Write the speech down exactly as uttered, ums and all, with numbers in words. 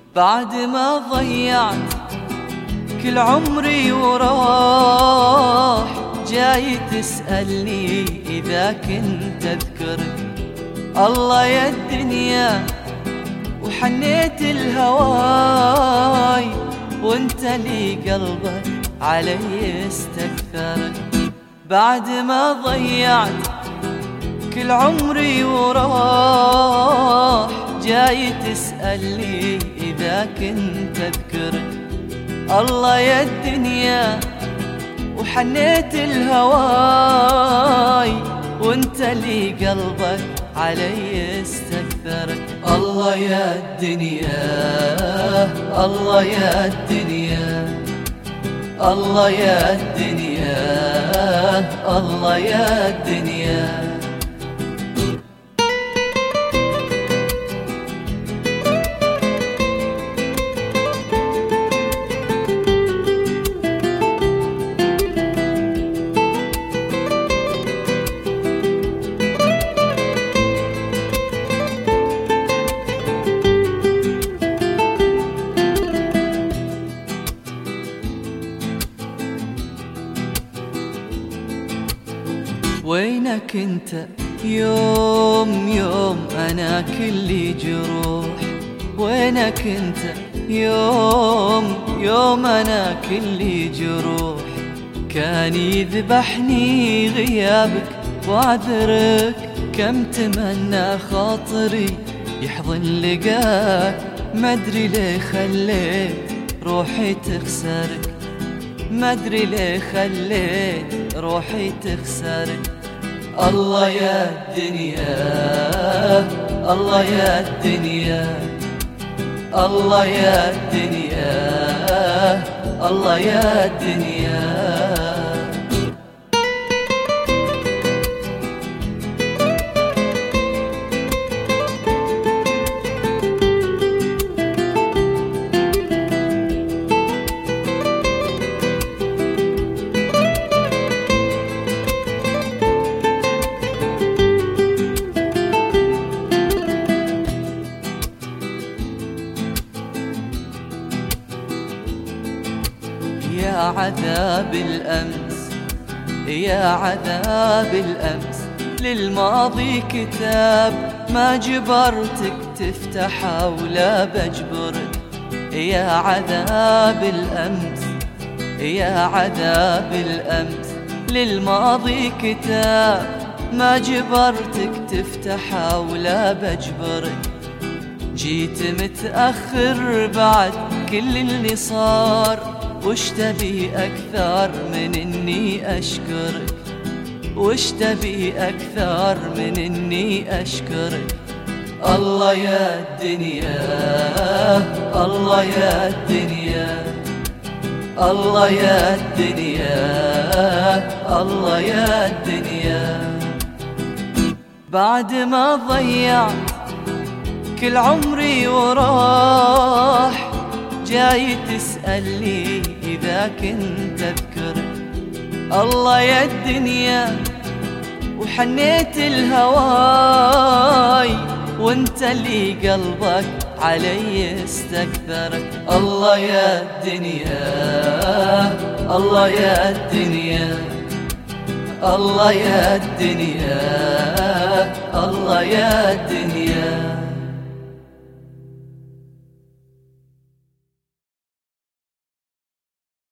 بعد ما ضيعت كل عمري وراح، جاي تسألني إذا كنت أذكرك. الله يا الدنيا وحنيت الهواي، وانت لي قلبك علي استكثرك. بعد ما ضيعت كل عمري وراح، جاي تسألني إذا كنت أذكرك. الله يا الدنيا وحنيت الهواي، وانت لي قلبك علي استكثرك. الله يا الدنيا، الله يا الدنيا، الله يا الدنيا، الله يا الدنيا. وينك انت يوم يوم انا كلي جروح؟ وينك انت يوم يوم انا كلي جروح؟ كان يذبحني غيابك واعذرك، كم تمنى خاطري يحضن لقاك. ما ادري ليه خليت روحي تخسرك، ما ادري ليه خليت روحي تخسرك. الله يا الدنيا، الله يا الدنيا، الله يا الدنيا، الله يا الدنيا. يا عذاب الأمس، يا عذاب الأمس، للماضي كتاب ما جبرتك تفتحه ولا بجبرك. يا عذاب الأمس، يا عذاب الأمس، للماضي كتاب ما جبرتك تفتحه ولا بجبرك. جيت متأخر بعد كل اللي صار، وش تبي أكثر من إني أشكرك؟ وش تبي أكثر من إني أشكرك؟ الله يا الدنيا، الله يا الدنيا، الله يا الدنيا، الله يا الدنيا. بعد ما ضيعت كل عمري وراح، جاي تسألني إذا كنت أذكرك. الله يا الدنيا وحنيت الهواي، وانت اللي قلبك علي استكثرك. الله يا الدنيا، الله يا الدنيا، الله يا الدنيا، الله يا الدنيا.